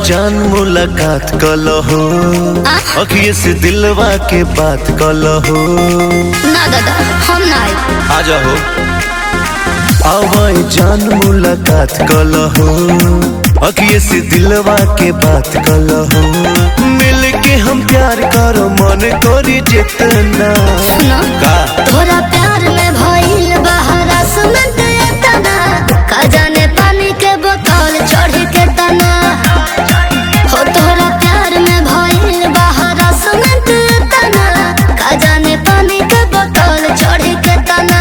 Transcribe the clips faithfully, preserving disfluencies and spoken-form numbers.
जान मुलाकात कलहो, अखिए से दिलवा के बात कलहो। ना दादा हम ना आई। आ जाओ आवाई जान मुलाकात कलहो, अखिए से दिलवा के बात कलहो। मिल के हम प्यार करो मन करी जितना। सुनो का तोरा प्यार में भइल बहरा सुनत तना, का जाने पानी के बोतल चढ़ी के तना। हो तोरा प्यार में भइल बहरा सुनत तना, का जाने पानी के बोतल चढ़ी के तना।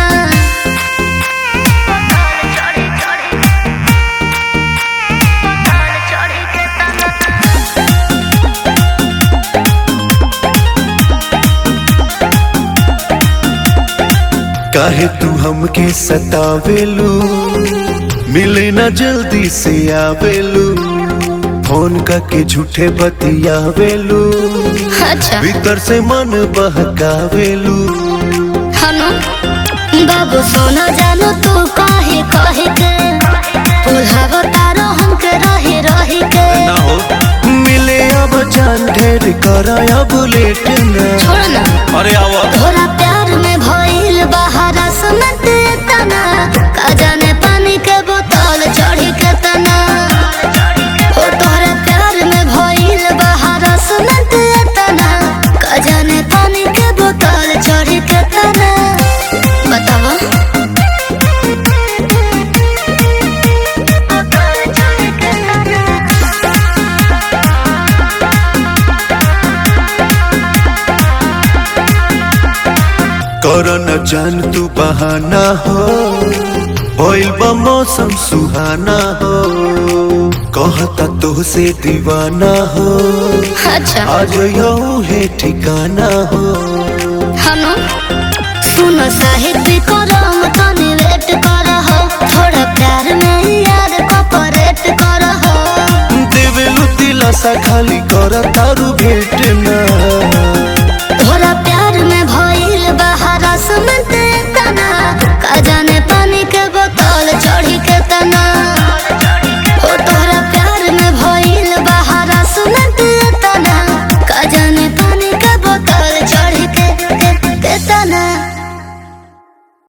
काहे तू हमके सतावेलू, मिले ना जल्दी से आवेलू। फोन करके झूठे बतियावेलू, अच्छा भीतर से मन बहकावेलू। हनु बाबू सोना जानो तू काहे काहे के पुलाव तारो हमके रहे रहे के। ना हो मिले अब जान ढेर कर अब लेट ना। छोड़ ना अरे आवा तोरा प्यार में भइल बहरा सुनत तना, का जाने पानी के बोतल चढ़ी के तना। हो तोरा प्यार में भइल बहरा सुनत तना, का जाने पानी के बोतल चढ़ी के तना। बतावा करो न जान तू बहाना हो, भइल बा मौसम सुहाना हो। कहता तो से दीवाना हो, अच्छा आज यू है ठिकाना हो। हनु सुन साहित्य करम तनी वेट कर हो, थोड़ा प्यार में यार कॉपरेट कर हो। देवेलू दिलासा खाली कर तारू भेट ना।